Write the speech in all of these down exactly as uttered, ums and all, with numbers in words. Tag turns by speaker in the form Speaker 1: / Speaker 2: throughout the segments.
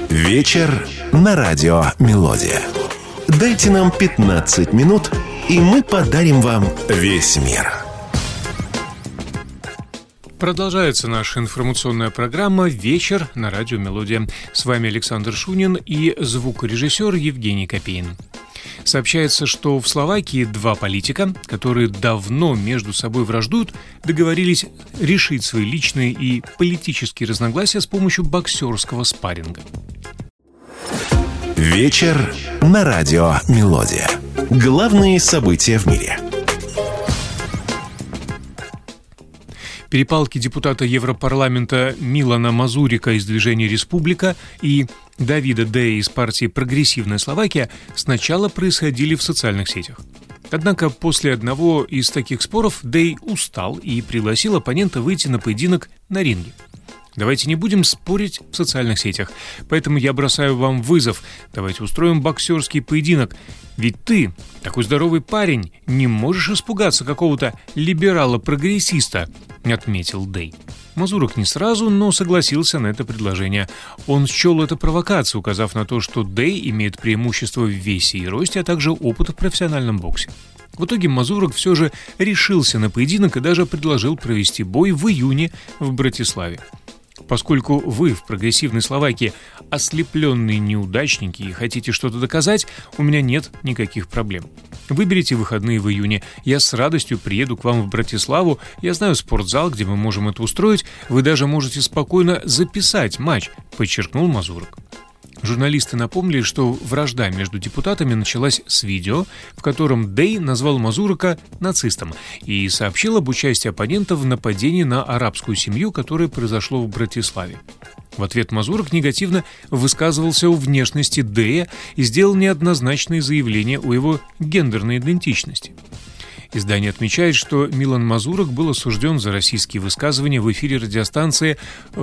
Speaker 1: Вечер на радио «Мелодия». Дайте нам пятнадцать минут, и мы подарим вам весь мир.
Speaker 2: Продолжается наша информационная программа «Вечер на радио «Мелодия». С вами Александр Шунин и звукорежиссер Евгений Копейн. Сообщается, что в Словакии два политика, которые давно между собой враждуют, договорились решить свои личные и политические разногласия с помощью боксерского спарринга.
Speaker 1: Вечер на радио «Мелодия». Главные события в мире.
Speaker 2: Перепалки депутата Европарламента Милана Мазурика из движения «Республика» и Давида Дея из партии «Прогрессивная Словакия» сначала происходили в социальных сетях. Однако после одного из таких споров Дей устал и пригласил оппонента выйти на поединок на ринге. Давайте не будем спорить в социальных сетях, поэтому я бросаю вам вызов. Давайте устроим боксерский поединок. Ведь ты, такой здоровый парень, не можешь испугаться какого-то либерала-прогрессиста, отметил Дей. Мазурик не сразу, но согласился на это предложение. Он счел это провокацией, указав на то, что Дей имеет преимущество в весе и росте, а также опыт в профессиональном боксе. В итоге Мазурик все же решился на поединок и даже предложил провести бой в июне в Братиславе. Поскольку вы в прогрессивной Словакии ослепленные неудачники и хотите что-то доказать, у меня нет никаких проблем. Выберите выходные в июне. Я с радостью приеду к вам в Братиславу. Я знаю спортзал, где мы можем это устроить. Вы даже можете спокойно записать матч, подчеркнул Мазурик. Журналисты напомнили, что вражда между депутатами началась с видео, в котором Дей назвал Мазурика нацистом и сообщил об участии оппонента в нападении на арабскую семью, которое произошло в Братиславе. В ответ Мазурик негативно высказывался о внешности Дея и сделал неоднозначные заявления о его гендерной идентичности. Издание отмечает, что Милан Мазурик был осужден за российские высказывания в эфире радиостанции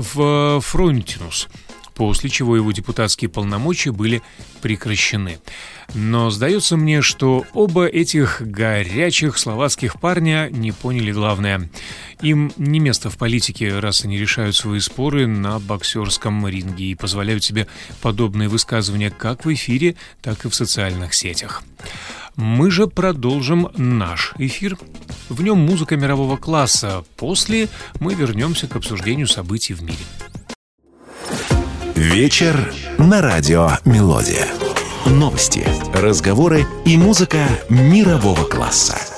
Speaker 2: в Фронтинус, после чего его депутатские полномочия были прекращены. Но сдается мне, что оба этих горячих словацких парня не поняли главное. Им не место в политике, раз они решают свои споры на боксерском ринге и позволяют себе подобные высказывания как в эфире, так и в социальных сетях. Мы же продолжим наш эфир. В нем музыка мирового класса. После мы вернемся к обсуждению событий в мире.
Speaker 1: Вечер на радио «Мелодия». Новости, разговоры и музыка мирового класса.